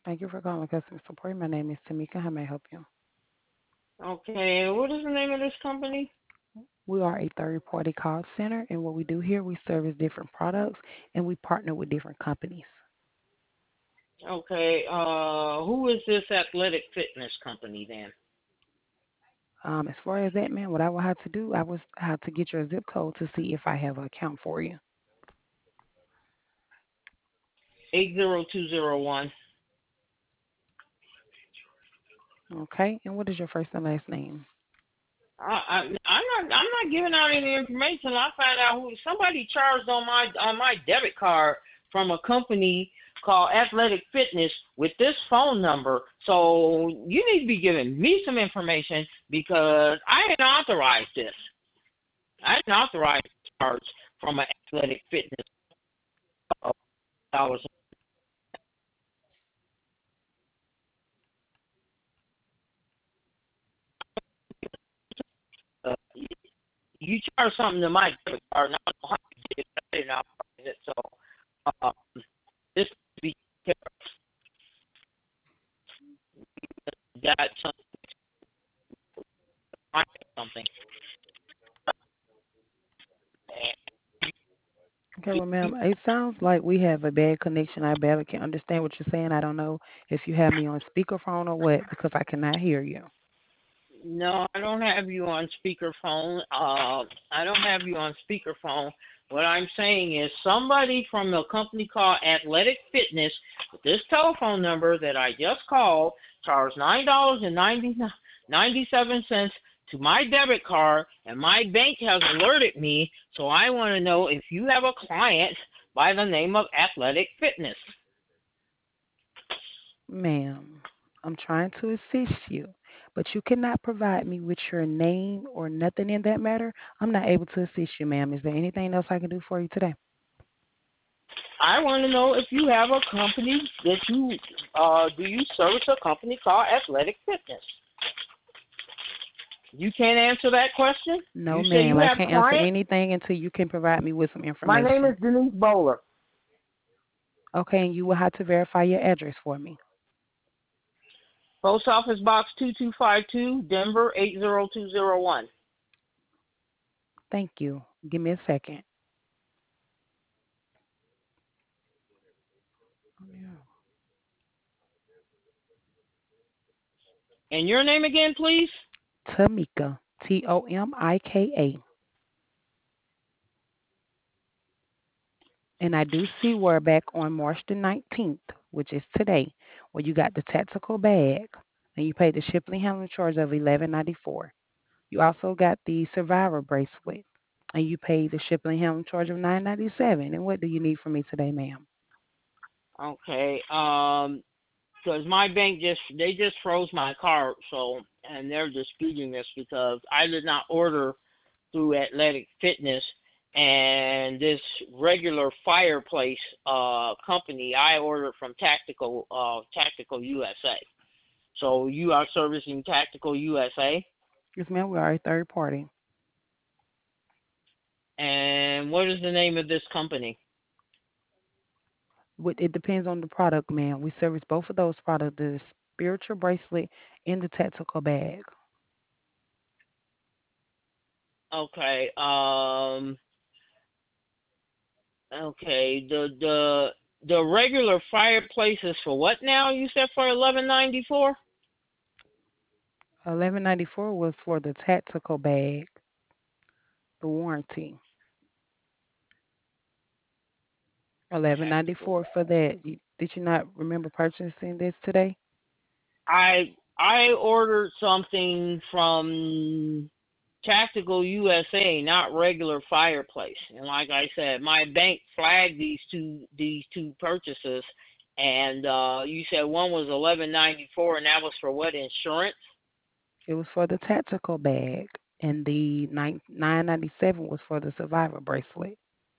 Thank you for calling customer support. My name is Tamika. How may I help you? Okay, what is the name of this company? We are a third party call center, and what we do here, we service different products and we partner with different companies. Okay, who is this athletic fitness company then? As far as that, man, what I will have to do, I will have to get your zip code to see if I have an account for you. 80201. Okay, and what is your first and last name? I'm not giving out any information. I found out who somebody charged on my debit card from a company called Athletic Fitness with this phone number. So you need to be giving me some information because I didn't authorize this. I didn't authorize charge from an Athletic Fitness dollars. Uh, you charge something to my debit card, and I don't know how you did it. I didn't authorize it. So uh, this be got something. Okay, well, ma'am, it sounds like we have a bad connection. I barely can understand what you're saying. I don't know if you have me on speakerphone or what because I cannot hear you. No, I don't have you on speakerphone. I don't have you on speakerphone. What I'm saying is somebody from a company called Athletic Fitness with this telephone number that I just called charged $9.97 to my debit card, and my bank has alerted me. So I want to know if you have a client by the name of Athletic Fitness. Ma'am, I'm trying to assist you, but you cannot provide me with your name or nothing in that matter. I'm not able to assist you, ma'am. Is there anything else I can do for you today? I want to know if you have a company that you do you service a company called Athletic Fitness? You can't answer that question. No, You say ma'am. you I have can't answer clients. anything until you can provide me with some My name information. is Denise Bowler. Okay, and you will have to verify your address for me. Post Office Box 2252, Denver 80201. Thank you. Give me a second. And your name again, please? Tamika, Tomika. And I do see we're back on March the 19th, which is today, where you got the tactical bag and you paid the shipping and handling charge of 11.94. You also got the survivor bracelet and you paid the shipping and handling charge of 9.97. And what do you need from me today, ma'am? Okay. Because my bank just froze my card, so and they're disputing this because I did not order through Athletic Fitness, and this regular fireplace company I ordered from Tactical USA. So you are servicing Tactical USA, Yes, ma'am, we are a third party. and what is the name of this company? It depends on the product, ma'am. We service both of those products, the spiritual bracelet and the tactical bag. Okay. Okay. The regular fireplace is for what now? You said for 11.94. 11.94 was for the tactical bag, the warranty. 11.94 for that. Did you not remember purchasing this today? I ordered something from Tactical USA, not regular fireplace. And like I said, my bank flagged these two purchases, and you said one was 11.94, and that was for what, insurance? It was for the tactical bag, and the 9.97 was for the survivor bracelet.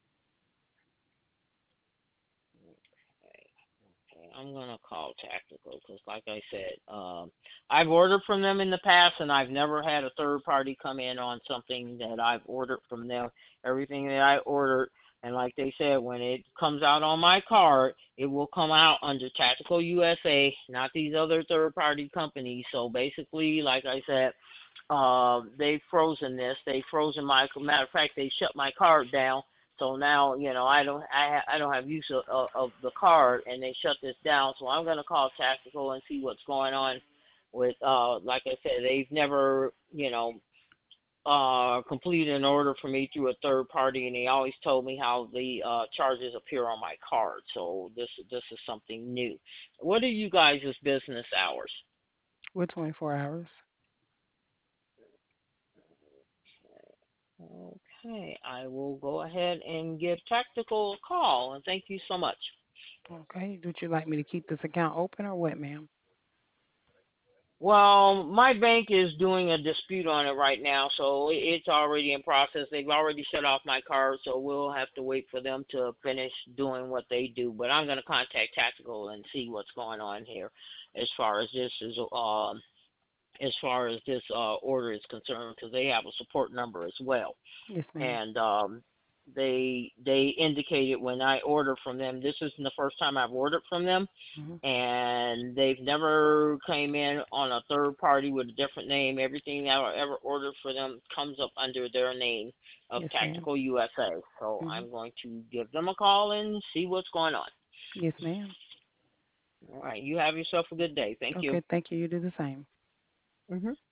I'm gonna call Tactical because, like I said, I've ordered from them in the past, and I've never had a third party come in on something that I've ordered from them. Everything that I ordered And like they said, when it comes out on my card, it will come out under Tactical USA, not these other third party companies. So basically, like I said, they've frozen this. They've frozen my. Matter of fact, they shut my card down. So now, I don't have use of the card, and they shut this down. So I'm gonna call Tactical and see what's going on with. Like I said, they've never, completed an order for me through a third party, and they always told me how the charges appear on my card. So this is something new. What are you guys' business hours? We're 24 hours. Okay, I will go ahead and give Tactical a call, and thank you so much. Okay. Would you like me to keep this account open or what, ma'am? Well, my bank is doing a dispute on it right now, so it's already in process. They've already shut off my card, so we'll have to wait for them to finish doing what they do. But I'm going to contact Tactical and see what's going on here, as far as this is order is concerned, because they have a support number as well. Yes, ma'am. And they indicated when I ordered from them, this isn't the first time I've ordered from them, Hmm. and they've never came in on a third party with a different name. Everything that I ever ordered for them comes up under their name of Yes, ma'am. Tactical USA. So Hmm. I'm going to give them a call and see what's going on. Yes, ma'am. All right, you have yourself a good day. Thank you. Okay. Thank you. You do the same. Hmm.